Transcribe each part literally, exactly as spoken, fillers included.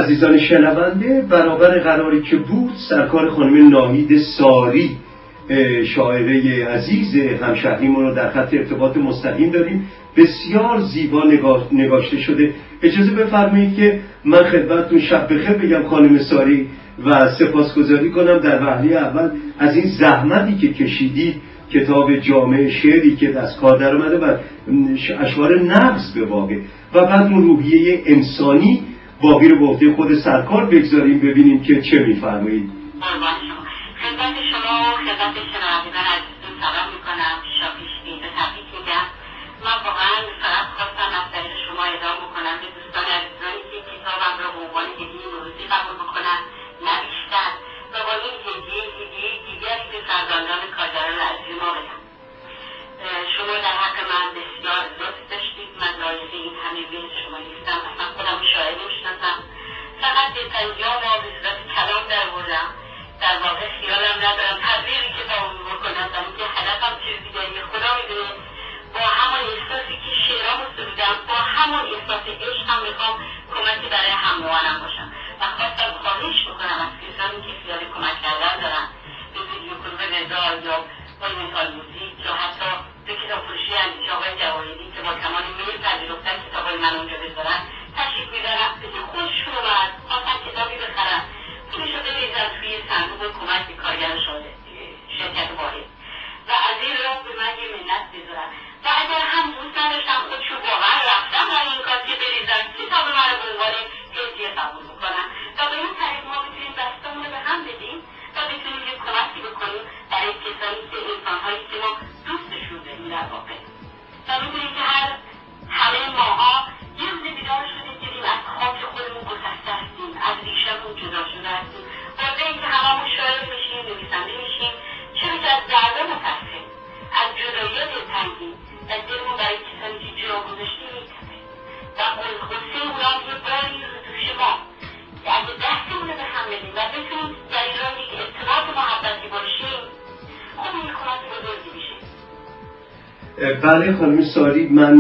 عزیزان شنونده، برابر قراری که بود سرکار خانم ناهید ساری شاعره عزیز همشهریمون رو در خط ارتباط مستقیم داریم. بسیار زیبا نگاه نگاشته شده. اجازه بفرمایید که من خدمتتون شب بخیر بگم خانم ساری و سپاسگزاری کنم در وهله اول از این زحمتی که کشیدید، کتاب جامع شعری که دست کار در اومده و اشعار نغز به واقع، و بعد اون روحیه انسانی باقی رو به عهده خود سرکار بگذاریم ببینیم که چه می‌فرمایید. خدمت شما و خدمت شنوندگان عزیزتون سلام میکنم. پیشا پیش به تبریک میگم. من واقعا فقط خواستم از طریق شما اعلام بکنم به دوستان عزیزانی که کتابم رو به عنوان هدیه نوروزی قبول بکنن، نه بیشتر، و با این هدیه هدیه دیگری به فرزندان کارگران عزیز ما بدم. شما در حق من بسیار لطف داشتید. من لایق این همه مهر شما نیستم، اصلا خودم شاعر نمیشناسم، فقط به سنجام و به صورت کلام در بردم. در واقع خیالم ندارم تبلیغ کتاب رو بکنم، برای که هدفم چیز دیگری خدا میدونه. با همون احساسی که شعرامو سرودم، با همون احساس عشقم میخوام کمکی برای هم‌نوعانم باشم و خواستم خواهش بکنم از کسانی که خیال کمک کردن دارن به ویدیو کلوب رضا یا با متال موزیک یا حتی به کتاب فروشی اندیشه آقای جواهری که با کمال میل پذیرفتن کتابای من اونجا بذارن، تشریف میبرم به که خودشون رو بعد خواستن کتابی بخرن، پولشو بریزن توی صندوق کمک به کارگر شرکت واحد و از این راه به من یه منت بذارن. و اگر هم دوست نداشتم خودشون واقعا رفتم برای این کار که بریزن، کتاب من رو به عنوان هدیه قبول بکنن و به این طریق ما بتونیم دستامون رو به هم بدیم و بتونیم یه کمکی بکنیم برای کسانی که انسانهایی که ما دوستشون داریم در واقع. و میدونیم که هر همه ماها یه روز بیدار شدیم دیدیم از خاک خودمون گسسته هستیم، از ریشمون جدا شده هستیم، واسه اینکه هممون شاعر میشیم، نویسنده میشیم، چرا که از دردا متأثریم، از جدایی دلتنگیم و دلمون برای کسانی که جا گذاشتیم میتپه و غصه اونا یه باری رو دوش ما که اگه دستمون رو به هم بدیم و بتونیم در این راه یک ارتباط محبتی باشیم، خب این کمک بزرگی میشه. بله خانم ساری، من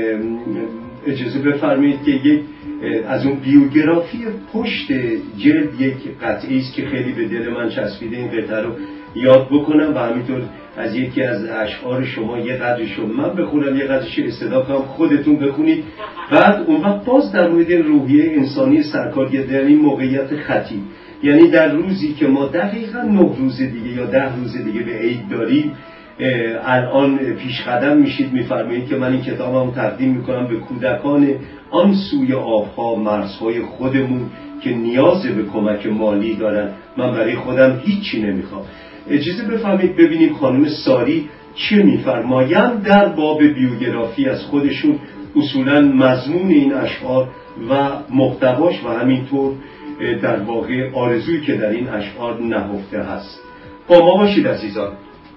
اجازه بفرمایید که یک از اون بیوگرافی پشت جلد یک قطعی است که خیلی به دل من چسبیده، این قطعه رو یاد بکنم و همینطور از یکی از اشعار شما یه قدرشو من بخونم، یه قدرش استدا کنم، خودتون بخونید، بعد اون وقت باز در مورد روحیه انسانی سرکار در این موقعیت خطی، یعنی در روزی که ما دقیقا نه روز دیگه یا ده روز دیگه به عید داریم، الان پیش قدم میشید میفرمایید که من این کتابم تقدیم میکنم به کودکان آن سوی آبها مرزهای خودمون که نیاز به کمک مالی دارن. من برای خودم هیچی نمیخوام. اجازه بفرمایید ببینیم خانم ساری چه میفرمایند در باب بیوگرافی از خودشون، اصولا مضمون این اشعار و محتواش و همینطور در واقع آرزویی که در این اشعار نهفته هست. با ما باشید عزیزان.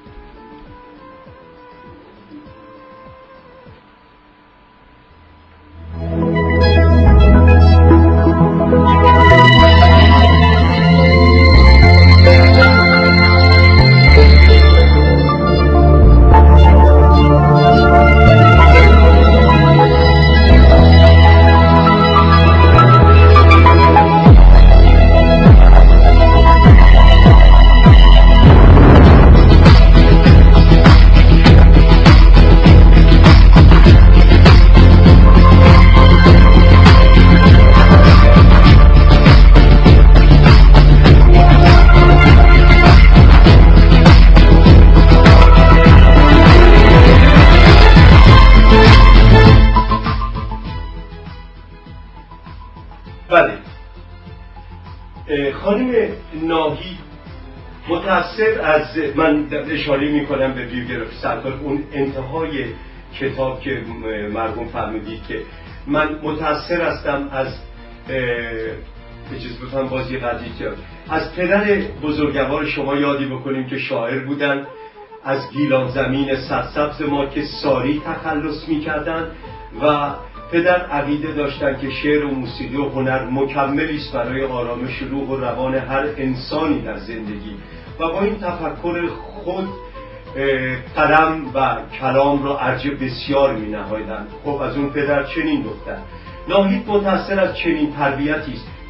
خانم ناهید متأثر از من اشاره میکنم به بیوگرافی سرکار، اون انتهای کتاب که مرحوم فرمودید که من متأثر هستم از اجازه بفرمایید باز یه قضیه از پدر بزرگوار شما یادی بکنیم که شاعر بودن، از گیلان زمین سرسبز ما که ساری تخلص میکردن و پدر عقیده داشتن که شعر و موسیقی و هنر مکملی است برای آرامش روح و روان هر انسانی در زندگی و با این تفکر خود قلم و کلام را ارجه بسیار می نهایدند. خب از اون پدر چنین دختر. ناهید متأثر از چنین تربیتی است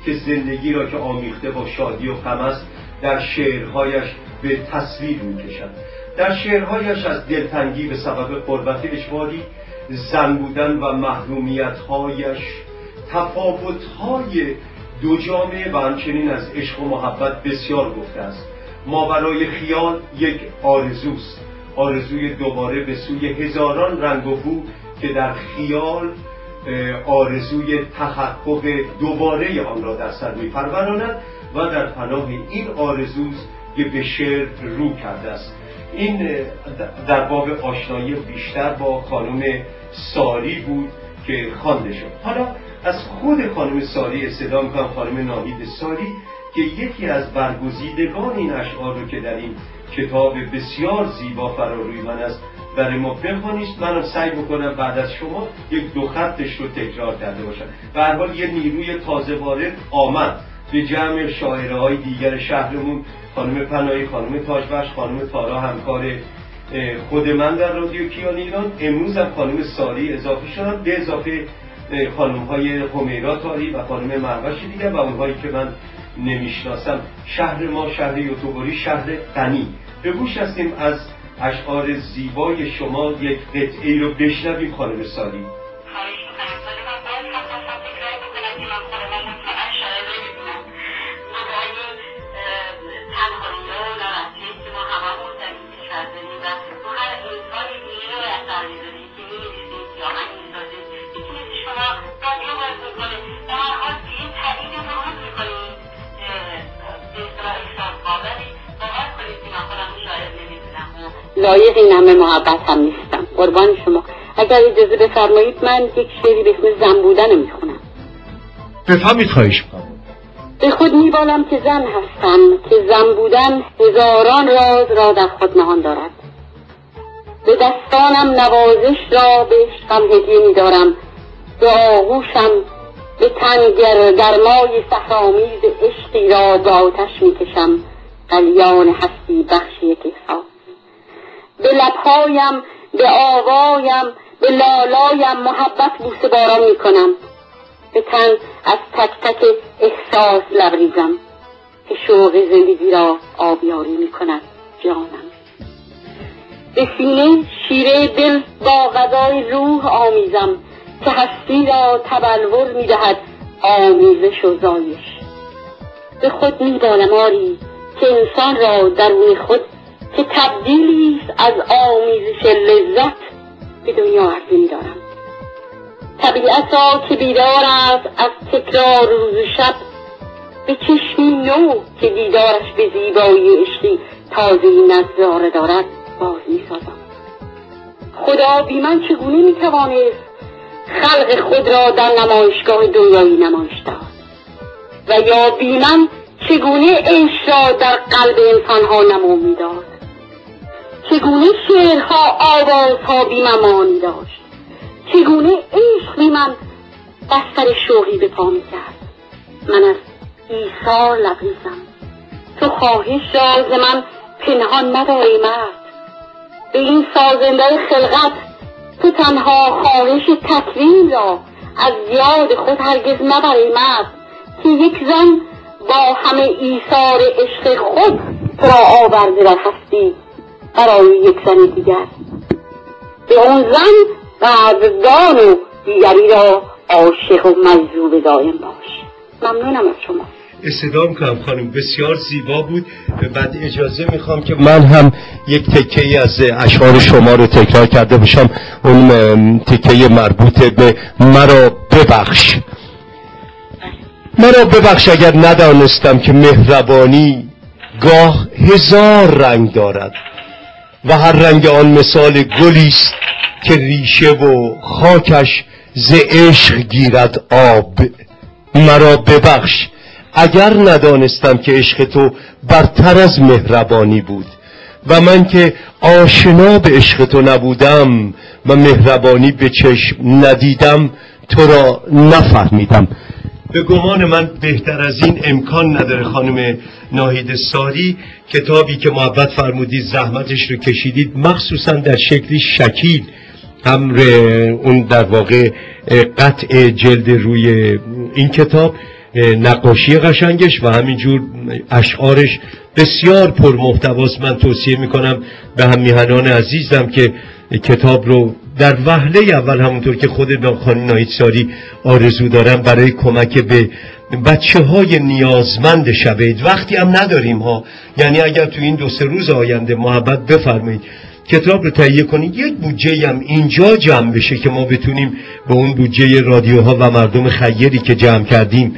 که زندگی را که آمیخته با شادی و غم است در شعرهایش به تصویر می‌کشد. در شعرهایش از دلتنگی به سبب غربت اجباری، زن بودن و محرومیت‌هایش، تفاوت‌های دو جامعه و همچنین از عشق و محبت بسیار گفته است. ماورای خیال یک آرزوست، آرزوی دوباره به سوی هزاران رنگ و بو که در خیال آرزوی تحقق دوباره آن را در سر می‌پروراند و در پناه این آرزوست که به شعر رو کرده است. این در باب آشنایی بیشتر با خانم ساری بود که خوانده شد. حالا از خود خانم ساری استدعا می‌کنم خانم ناهید ساری که یکی از برگزیدگان این اشعار رو که در این کتاب بسیار زیبا فراروی من است برای ما بخوانید. منم سعی بکنم بعد از شما یک دو خطش رو تکرار کرده باشم. به هر حال یه نیروی تازه وارد آمد به جمع شاعره‌های دیگر شهرمون، خانم پناهی، خانم تاجبخش، خانم تارا همکار خود من در رادیو کیان ایران، امروز هم خانم ساری اضافه شدن به اضافه خانم‌های همیرا تاری و خانم مروش دیگر و اونهایی که من نمیشناسم. شهر ما شهر یوتوبری، شهر غنی. به گوش هستیم از اشعار زیبای شما یک قطعه رو بشنویم خانم ساری. لایق این همه محبت هم نیستم، قربان شما. اگر اجازه بفرمایید من یک شعری به اسم زن بودن میخونم. بفهمید. خواهش میکنم. به خود میبالم که زن هستم، که زن بودن هزاران راز را در خود نهان دارد. به دستانم نوازش را به عشقم هدیه میدارم، به آغوشم به تن گرمای سحرآمیز عشقی را به آتش میکشم، قلیان هستی بخش یک احساس. به لبهایم، به آوایم، به لالایم محبت بوسه باران میکنم، به تن از تک تک احساس لبریزم که شوق زندگی را آبیاری میکند جانم. به سینه شیره دل با غذای روح آمیزم که هستی را تبلور میدهد آمیزش و زایش. به خود میبالم آری که انسان را درون خود که تبدیلی از آمیزش لذت به دنیا عرضه می‌دارم. طبیعت را که بیدار است از تکرار روز و شب، به چشمی نو که دیدارش به زیبایی عشقی تازه‌ای نظاره دارد باز می‌سازم. خدا بی من چگونه می‌توانست خلق خود را در نمایشگاه دنیایی نمایش داد و یا بی من چگونه عشق را در قلب انسان‌ها نمو می‌داد؟ چگونه شعرها آوازها بی من مانی داشت؟ چگونه عشق بی من بستر شوقی به پا می کرد؟ من از ایثار لبریزم، تو خواهش را ز من پنهان نداری مرد. به این سازنده خلقت تو تنها خواهش تکریم را از یاد خود هرگز نبری مرد، که یک زن با همه ایثار عشق خود تو را آورده در هستی برای یک زن دیگر. به اون زن قدردان و دیگری را عاشق و مجذوب دائم باش. ممنونم از شما. استدعا میکنم خانم، بسیار زیبا بود. بعد اجازه میخوام که من هم یک تکه از اشعار شما رو تکرار کرده باشم، اون تکه مربوط به مرا ببخش. مرا ببخش اگر ندانستم که مهربانی گاه هزار رنگ دارد و هر رنگ آن مثال گلیست که ریشه و خاکش ز عشق گیرد آب. مرا ببخش اگر ندانستم که عشق تو برتر از مهربانی بود و من که آشنا به عشق تو نبودم و مهربانی به چشم ندیدم تو را نفهمیدم. به گمان من بهتر از این امکان نداره خانم ناهید ساری. کتابی که محبت فرمودید زحمتش رو کشیدید، مخصوصا در شکلی شکیل، امر اون در واقع قطع جلد روی این کتاب نقاشی قشنگش و همینجور اشعارش بسیار پر محتواست. من توصیه میکنم به هم میهنان عزیزم که کتاب رو در وهله اول همونطور که خود خانم ناهید ساری آرزو دارم برای کمک به بچه های نیازمند شب عید، وقتی هم نداریم ها، یعنی اگر تو این دو سه روز آینده محبت بفرمایید کتاب رو تهیه کنید، یک بودجه هم اینجا جمع بشه که ما بتونیم به اون بودجه رادیوها و مردم خیری که جمع کردیم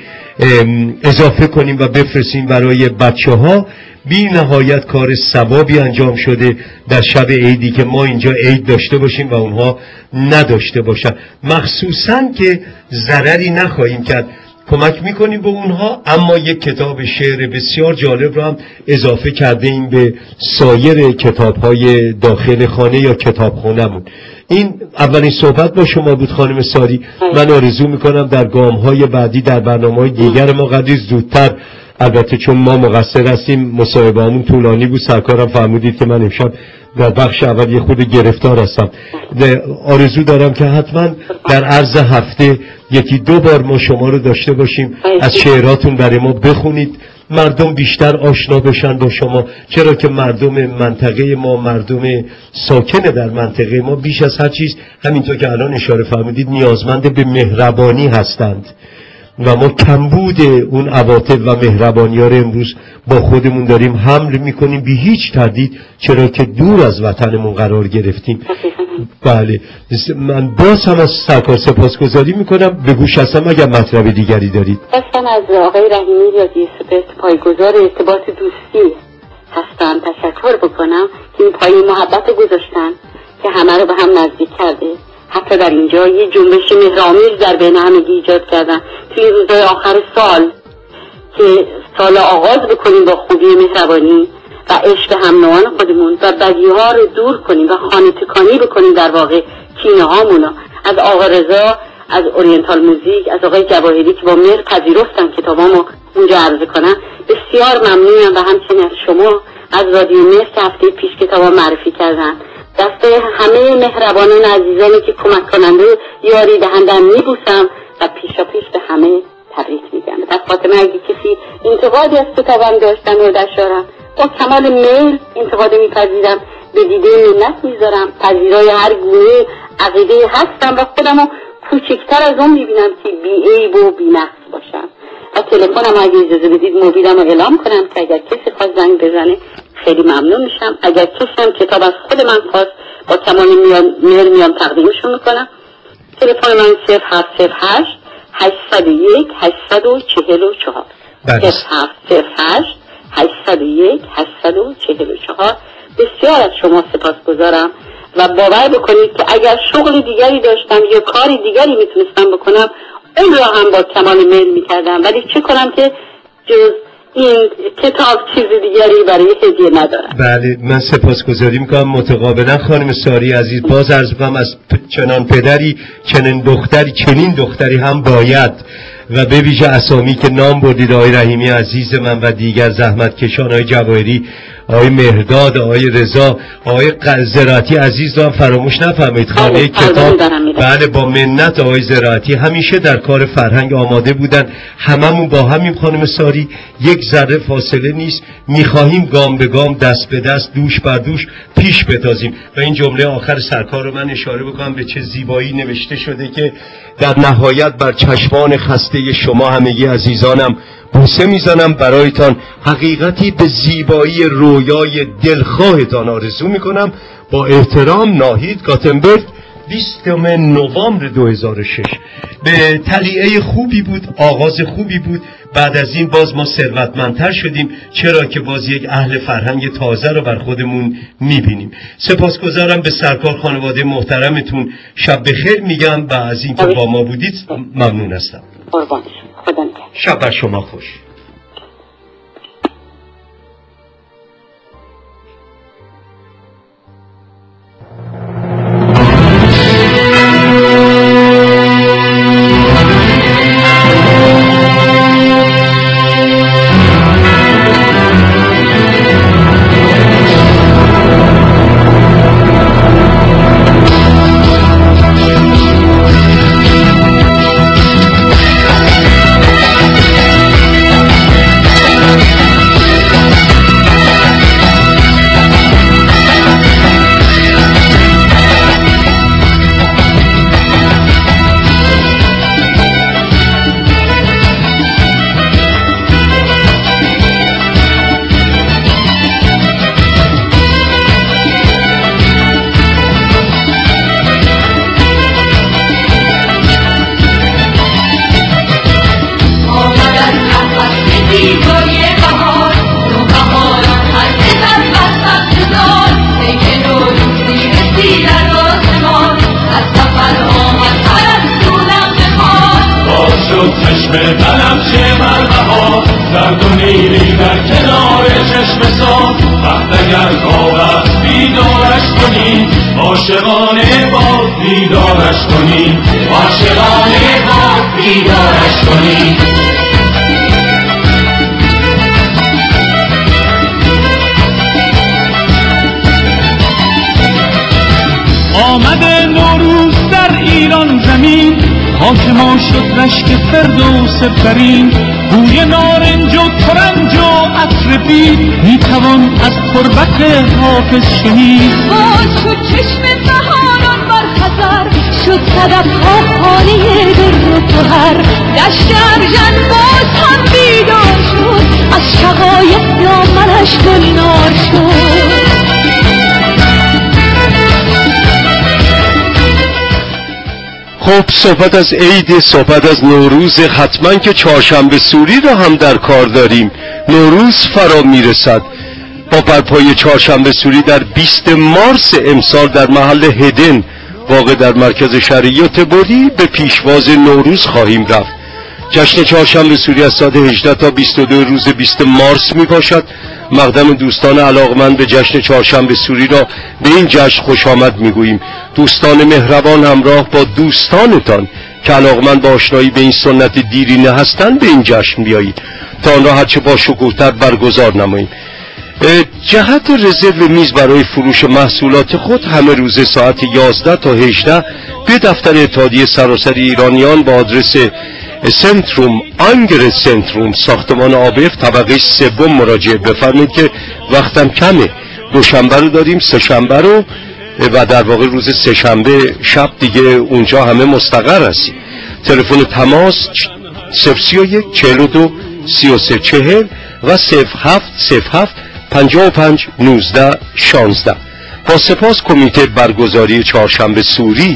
اضافه کنیم و بفرستیم برای بچه ها. بی نهایت کار ثوابی انجام شده در شب عیدی که ما اینجا عید داشته باشیم و اونها نداشته باشن، مخصوصا که ضرری نخواهیم کرد، کمک میکنیم به اونها. اما یک کتاب شعر بسیار جالب رو هم اضافه کرده ایم به سایر کتاب‌های داخل خانه یا کتابخونه‌مون. این اولین صحبت با شما بود خانم ساری. من آرزو میکنم در گام‌های بعدی در برنامه‌های دیگر ما قدری زودتر، البته چون ما مقصر هستیم مصاحبه‌مون طولانی بود، سرکارم فرمودید که من امشب در بخش اول یه خود گرفتار هستم، آرزو دارم که حتما در عرض هفته یکی دو بار ما شما رو داشته باشیم، از شعراتون برای ما بخونید، مردم بیشتر آشنا بشن با شما، چرا که مردم منطقه ما، مردم ساکن در منطقه ما بیش از هر چیز همینطور که الان اشاره فرمودید نیازمند به مهربانی هستند و ما کمبود اون عواطف و مهربانی ها رو امروز با خودمون داریم حمل میکنیم بی هیچ تردید، چرا که دور از وطنمون قرار گرفتیم. بله، من باز هم از سرکار سپاسگزاری میکنم. به گوش هستم اگر مطلب دیگری دارید. خواستم از آقای رحیمی رادیو سپس پایگزار ارتباط دوستی هستم تشکر بکنم که این پای محبت رو گذاشتن که همه رو به هم نزدیک کرده. حتی در اینجا یه جنبش مهرآمیز در بین همگی ایجاد کردن توی روزهای آخر سال که سال آغاز بکنیم با خوبی مهربانی و عشق هم نوعان خودمون و بدیها رو دور کنیم و خانه تکانی بکنیم در واقع کینه هامونو. از آقا رضا از اورینتال موزیک، از آقای جواهری که با مهر پذیرفتن کتابامو اونجا عرضه کنن، بسیار ممنونم و همچنین از شما از رادیو مهر که هفته پیش کتابام معرفی کردن. دست همه مهربانان عزیزانی که کمک کننده یاری دهندن میبوسم و پیشا پیش به همه تبریک میگم. در خاتمه اگه کسی انتقادی از کتابم داشتن و داشتارم با کمال میل انتقاد میپذیرم، به دیده منت میذارم، پذیرای هر گونه عقیده هستم و خودمو کوچکتر از اون میبینم که بی عیب و بی نقص باشم. و تلفنم اگه اجازه بدید موبیلم رو اعلام کنم که اگر کسی خواست زنگ بزنه خیلی ممنون میشم. اگر کسی هم کتاب از خود من خواست با کمال میل میام تقدیمشون میکنم. تلفن من صفر هفت صفر هشت هشتصد و یک هشتصد و چهل و چهار صفر هفت صفر هشت هشتصد و یک هشتصد و چهل و چهار. بسیار از شما سپاسگزارم و باور بکنید که اگر شغل دیگری داشتم یا کاری دیگری میتونستم بکنم اون را هم با کمال میل میکردم، ولی چه کنم که جز این کتاب چیز دیگری برای هدیه ندارم. بله، من سپاسگزاری میکنم متقابلا خانم ساری عزیز. باز عرض میکنم از چنان پدری چنین دختری چنین دختری هم باید، و به ویژه اسامی که نام بردید، آقای رحیمی عزیز من و دیگر زحمتکشان، آقای جواهری، آقای مهرداد، آقای رضا، آقای زراعتی عزیز رو هم فراموش نفرمایید. خانه کتاب بله با منت آقای زراعتی همیشه در کار فرهنگ آماده بودن. هممون با همین خانم ساری یک ذره فاصله نیست، میخواهیم گام به گام دست به دست دوش بر دوش پیش بتازیم. و این جمله آخر سرکار رو من اشاره بکنم به چه زیبایی نوشته شده که در نهایت بر چشمان خسته شما همگی عزیزانم بوسه میزنم، برایتان حقیقتی به زیبایی رویای دلخواهتان آرزو میکنم. با احترام، ناهید گاتنبرگ، بیستم نوامبر دو هزار و شش. به تلیعه خوبی بود، آغاز خوبی بود. بعد از این باز ما ثروتمندتر شدیم، چرا که باز یک اهل فرهنگ تازه رو بر خودمون میبینیم. سپاسگزارم به سرکار خانواده محترمتون، شب بخیر میگم و از اینکه با ما بودید ممنون هستم. شب بر شما خوش. بنفشه بربها زرد و نیلی در کنار چشم سار وقت اگر خواب است بیدارش کنی عاشقانه باز بیدارش کنی عاشقانه باز بیدارش کنی آمده نوروز در ایران زمین حاکما شد رشک فردوس برین بوی نارنج و ترنج و عطر بید میتوان از تربت حافظ شنید باز شد چشم بهاران بر خزر شد صدفها خانه در و گوهر دشت ارژن باز هم بیدار شد از شقایق دامنش گلنار شد خب صحبت از عید، صحبت از نوروز، حتما که چهارشنبه سوری را هم در کار داریم. نوروز فرا میرسد. با برپای چهارشنبه سوری در بیست مارس امسال در محل هدن واقع در مرکز شهر یوتبوری به پیشواز نوروز خواهیم رفت. جشن چهارشنبه سوری از ساعت هجده تا بیست و دو روز بیست مارس می باشد. مقدم دوستان علاقمند به جشن چهارشنبه سوری را به این جشن خوش آمد می گوییم. دوستان مهربان همراه با دوستانتان که علاقمند به آشنایی به این سنت دیرینه هستند به این جشن بیایید تا آن را هرچه با شکوه‌تر برگزار نماییم. جهت رزرو میز برای فروش محصولات خود همه روز ساعت یازده تا هجده به دفتر اتحادیه سراسری ایرانیان با آدرس سنتروم آنگر سنتروم ساختمان آبف طبقه سوم مراجعه بفرمایید که وقتم کمه. دوشنبه رو داریم، سه شنبه رو و در واقع روز سه شنبه شب دیگه اونجا همه مستقر هستیم. تلفن تماس صفر سی و یک چهل و دو سی و سه چهل و صفر هفت صفر هفت پنجاه و پنج نوزده شانزده. با سپاس کمیته برگزاری چهارشنبه سوری.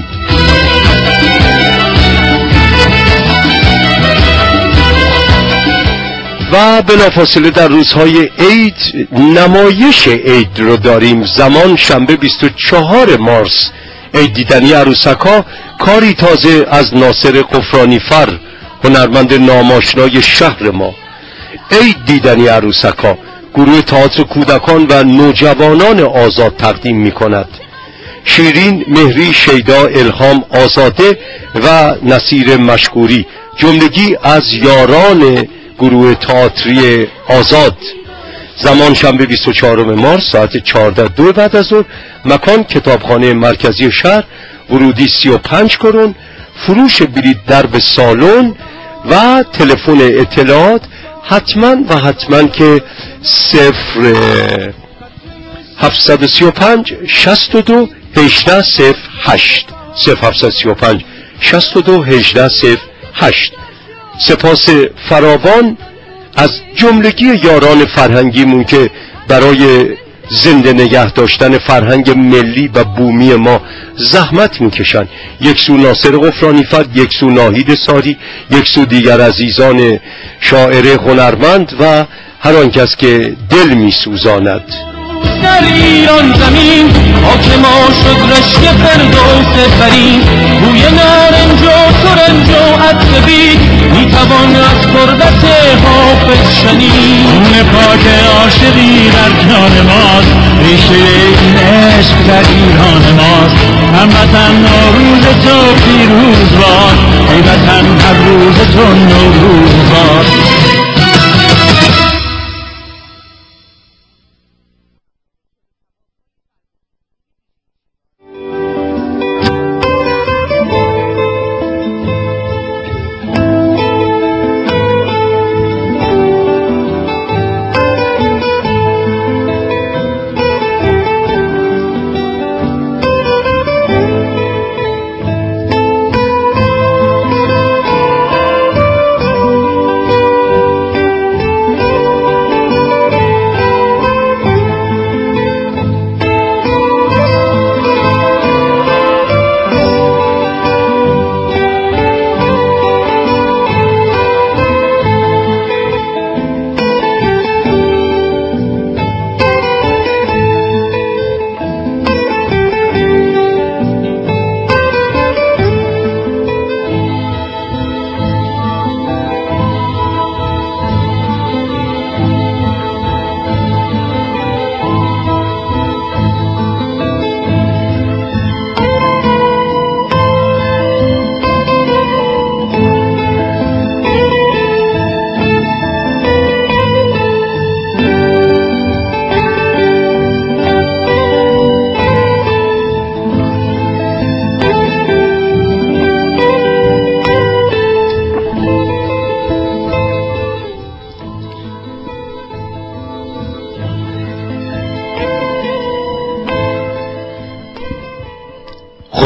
و بلافاصله در روزهای عید نمایش عید رو داریم. زمان شنبه بیست و چهارم مارس عید دیدنی عروسک‌ها، کاری تازه از ناصر قفرانی فر هنرمند ناماشنای شهر ما. عید دیدنی عروسک‌ها گروه تئاتر کودکان و نوجوانان آزاد تقدیم می کند. شیرین، مهری، شیدا، الهام، آزاده و نصیر مشکوری جملگی از یاران گروه تئاتری آزاد. زمان شنبه بیست و چهارم مارس ساعت چهارده دو بعد از ظهر. مکان کتابخانه مرکزی شهر. ورودی سی و پنج کرون. فروش بلیط درب سالن و تلفن اطلاعات حتما و حتما که صفر هفتصد و سی و پنج شصت و دو هجده صفر هشت صفر هفتصد و سی و پنج شصت و دو هجده صفر هشت. سپاس فراوان از جملگی یاران فرهنگیمون که برای زنده نگه داشتن فرهنگ ملی و بومی ما زحمت میکشن. یک سو ناصر قفرانی فر، یک سو ناهید ساری، یک سو دیگر عزیزان شاعر هنرمند و هر آن کس که دل میسوزاند. در ایران زمین حاکما شد رشک فردوس برین بوی نارنج و ترنج و عطر بید میتوان از تربت حافظ شنید. خون پاک عاشقی در جان ماست، ریشه این عشق در ایران ماست. هموطن نوروز تو پیروز باد، ای وطن هر روز تو نوروز باد.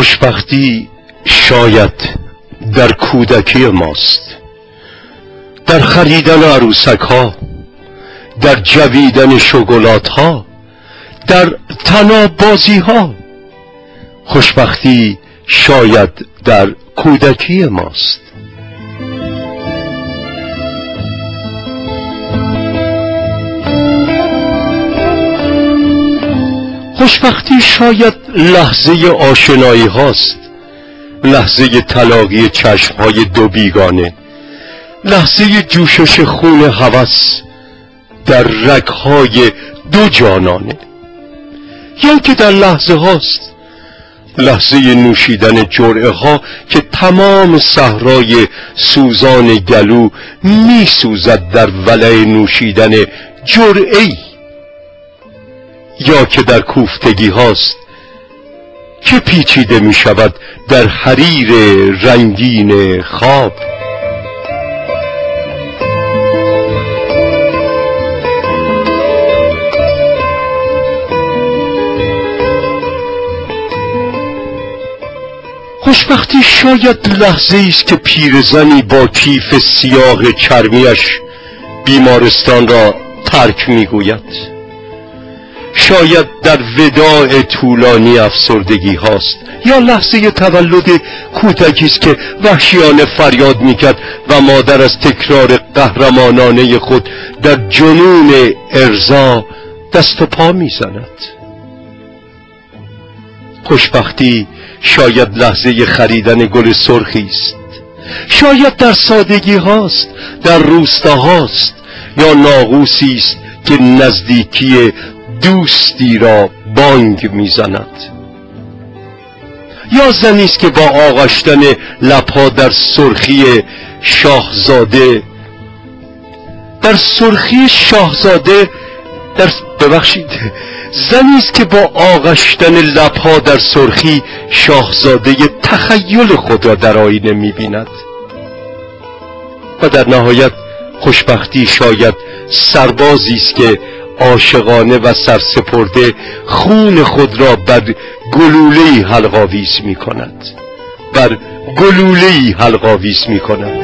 خوشبختی شاید در کودکی ماست، در خریدن عروسک ها، در جویدن شکلات ها، در طناب بازی ها. خوشبختی شاید در کودکی ماست. خوشبختی شاید لحظه آشنایی هاست، لحظه تلاقی چشم های دو بیگانه، لحظه جوشش خون هوس در رگهای دو جانانه. یا که در لحظه هاست، لحظه نوشیدن جرعه ها که تمام صحرای سوزان گلو می سوزد در ولع نوشیدن جرعه‌ای. یا که در کوفتگی هاست که پیچیده می شود در حریر رنگین خواب. خوشبختی شاید لحظه است که پیرزنی با کیف سیاه چرمیش بیمارستان را ترک میگوید. شاید در وداع طولانی افسردگی هاست، یا لحظه تولد کودکی است که وحشیانه فریاد میکرد و مادر از تکرار قهرمانانه خود در جنون ارضا دست و پا میزند. خوشبختی شاید لحظه خریدن گل سرخی است، شاید در سادگی هاست، در روستا هاست، یا ناقوسی است که نزدیکی دوستی را بانگ میزند. یا زنی است که با آغشتن لبها در سرخی شاهزاده در سرخی شاهزاده در ببخشید زنی است که با آغشتن لبها در سرخی شاهزاده تخیل خود را در آینه می‌بیند. و در نهایت خوشبختی شاید سربازی است که عاشقانه و سرسپرده خون خود را بر گلوله‌ای حلق‌آویز می‌کند، بر گلوله‌ای حلق‌آویز می‌کند.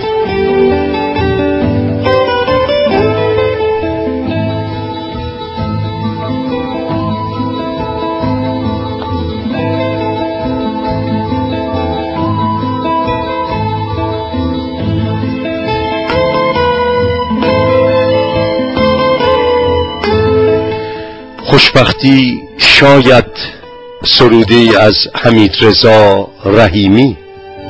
خوشبختی شاید سرودی از حمیدرضا رحیمی.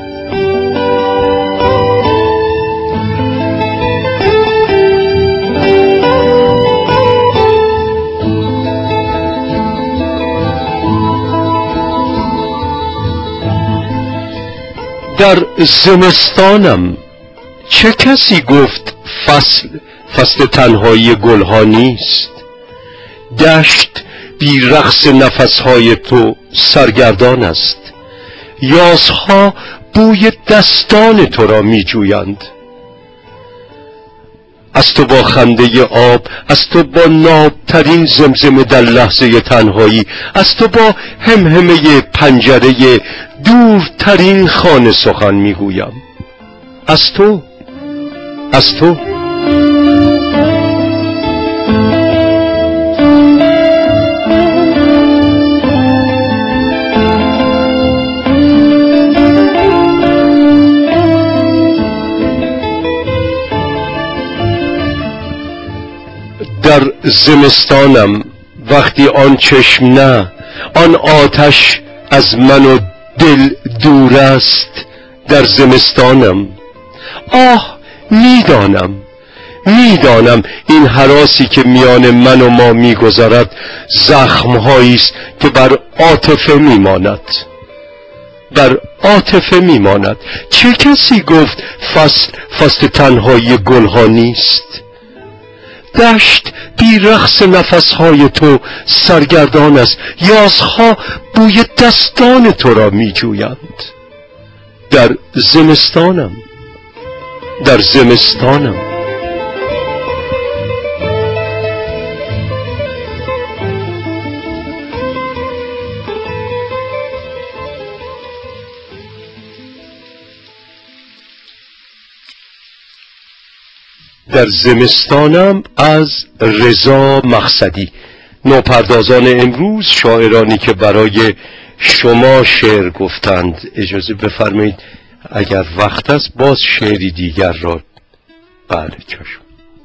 در زمستانم چه کسی گفت فصل فصل تنهایی گلها نیست؟ دشت بی رقص نفسهای تو سرگردان است، یاسها بوی دستان تو را می جویند. از تو با خنده آب، از تو با نابترین زمزمه در لحظه تنهایی، از تو با همهمه پنجره دورترین خانه سخن می گویم. از تو از تو در زمستانم وقتی آن چشم نه، آن آتش از من و دل دور است، در زمستانم آه میدانم میدانم این هراسی که میان من و ما میگذرد زخمهایی است که بر عاطفه میماند، بر عاطفه میماند. چه کسی گفت فصل فصل تنهایی گلها نیست؟ دشت بی رقص نفسهای تو سرگردان است، یاسها بوی دستان تو را می جویند. در زمستانم در زمستانم در زمستانم از رضا مقصدی. نوپردازان امروز شاعرانی که برای شما شعر گفتند. اجازه بفرمایید اگر وقت است باز شعری دیگر را. بله چشم.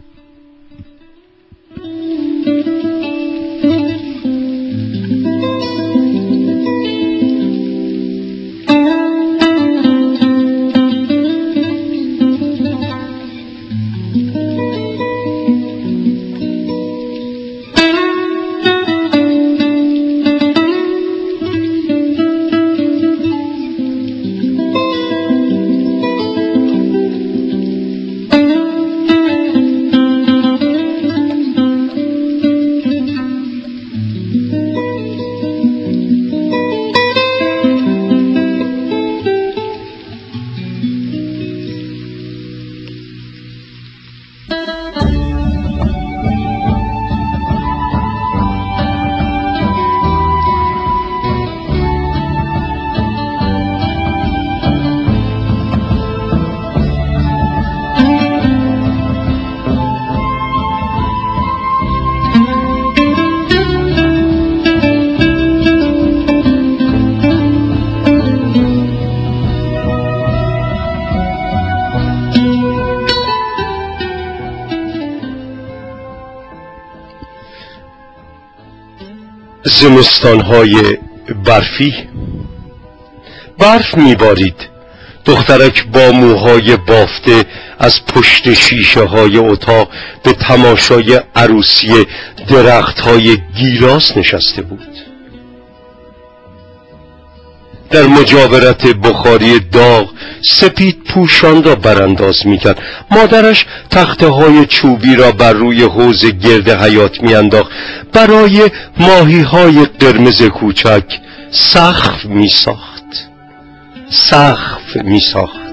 زمستانهای برفی. برف میبارید. دخترک با موهای بافته از پشت شیشه های اتاق به تماشای عروسی درخت های گیلاس نشسته بود. در مجاورت بخاری داغ سپید پوشان را برانداز میکرد. مادرش تخته های چوبی را بر روی حوض گرد حیاط میانداخت. برای ماهی های قرمز کوچک سقف میساخت. سقف میساخت.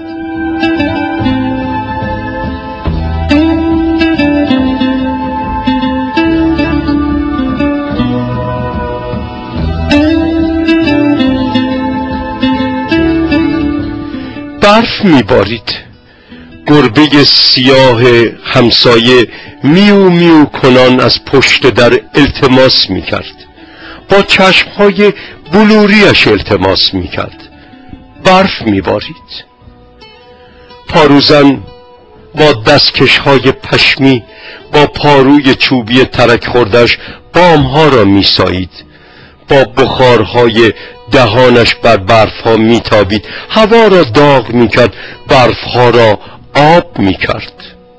برف میبارید. گربه سیاه همسایه میو میو کنان از پشت در التماس میکرد. با چشمهای بلوریش التماس میکرد. برف میبارید. پاروزن با دستکشهای پشمی با پاروی چوبی ترک خوردش بامها را میسایید. با بخارهای دهانش بر برفها میتابید. هوا را داغ میکرد. برفها را آب میکرد.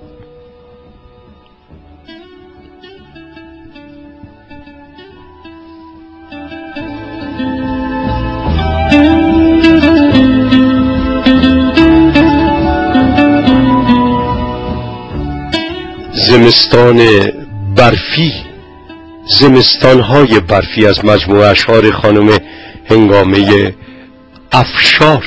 زمستان برفی. زمستانهای برفی از مجموعه اشعار خانم هنگامه افشار.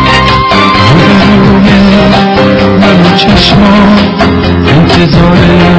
انتظار